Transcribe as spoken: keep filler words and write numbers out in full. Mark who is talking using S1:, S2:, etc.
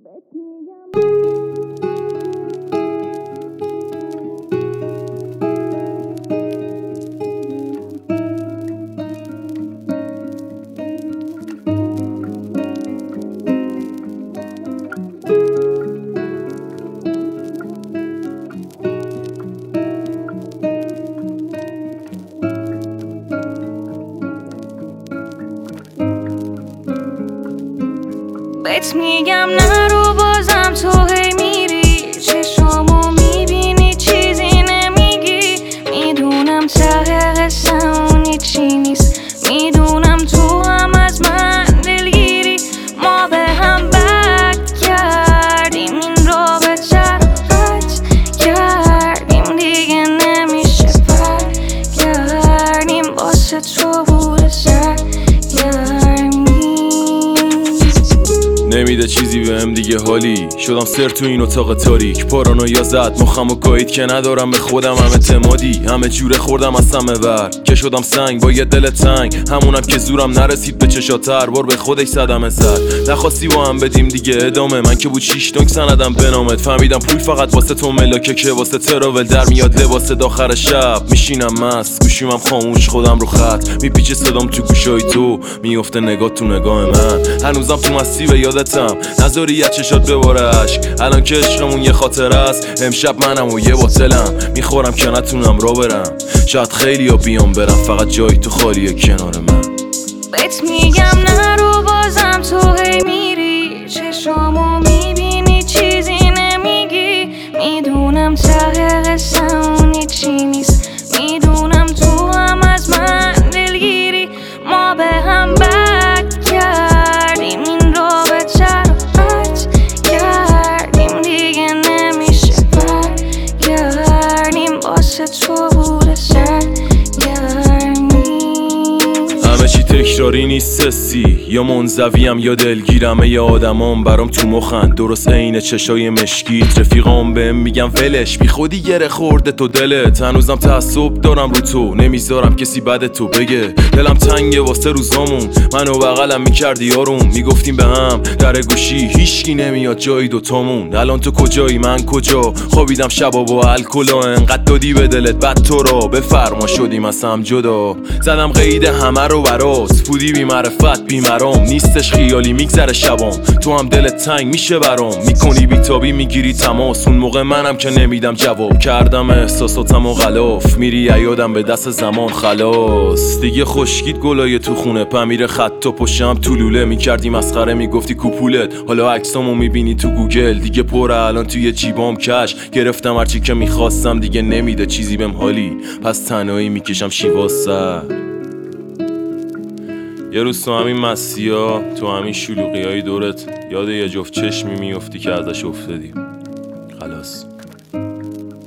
S1: بهت میگم نرو بازم تو هی میری چشامو میبینی چیزی نمیگی میدونم ته قصه اون هیچی نیست میدونم تو هم از من دلگیری ما به هم بد کردیم این رابطه قطع کردیم دیگه نمیشه برگردیم واسه تو بوده
S2: نمیده چیزی بهم دیگه حالی شدم سر تو این اتاق تاریک پارانویا زد مخم و گایید که ندارم به خودم هم اعتمادی همه جوره خوردم از همه ور که شدم سنگ با یه دل تنگ همونم که زورم نرسید به چشاتر بار به خودش زدم سر نخواستی با هم بدیم دیگه ادامه من که بود شیش دنگ سندم به نامت فهمیدم پول فقط واسه تو ملاکه که واسه تراول در میاد لباس داخل شب میشینم مست گوشیمم خاموش خودم رو خط میپیچه صدام تو گوشای تو میفته نگاه تو نگاه من هنوزم تو مستی به یادتم نذاری یه چشات بباره عشق الان که عشقمون یه خاطره است امشب منم و یه باطلم میخورم که نتونم را برم شاید خیلی ها بیام برم فقط جای تو خالیه کنار من
S1: بهت میگم نرو بازم تو هی میری چشامو میبینی چیزی نمیگی میدونم ته قصه اون هیچی نیست میدونم تو هم از من دلگیری ما به هم بد کردیم این رابطه رو قطع کردیم دیگه نمیشه برگردیم واسه تو بوده
S2: همه چی تکراری نیست سی یا منزویم یا دلگیرمه یا آدمام برام تو مخن درست عین چشای مشکیت رفیقام بهم میگم ولش بی خودی گره خورده تو دلت هنوزم تعصب دارم رو تو نمیذارم کسی بعد تو بگه دلم تنگه واسه روزامون منو بغلم میکردی آروم میگفتیم به هم در گوشی هیچکی نمیاد جایی دوتامون الان تو کجایی من کجا خوابیدم شبا با الکلا انقدر دادی به دلت بعد تو را بفرما شدیم از هم جدا زدم قید همه رو برات بودی بی معرفت بی مرام نیستش خیالی میگذره شبام تو هم دلت تنگ میشه برام میکنی بیتابی میگیری تماس اون موقع منم که نمیدم جواب کردم احساساتم و غلاف میری یادم به دست زمان خلاص دیگه خشکید گلای تو خونه پمیر خط و پشم تو لوله میکردی مسخره میگفتی کوپولت حالا عکسامو میبینی تو گوگل دیگه پره الان توی جیبام کش گرفتم هرچی که میخواستم دیگه نمیده چیزی بهم حالی پس تنهایی میکشم شیوا سر یه روز تو همین مسیحا تو همین شلوغی های دورت یاد یه جفت چشمی میفتی که ازش افتادی خلاص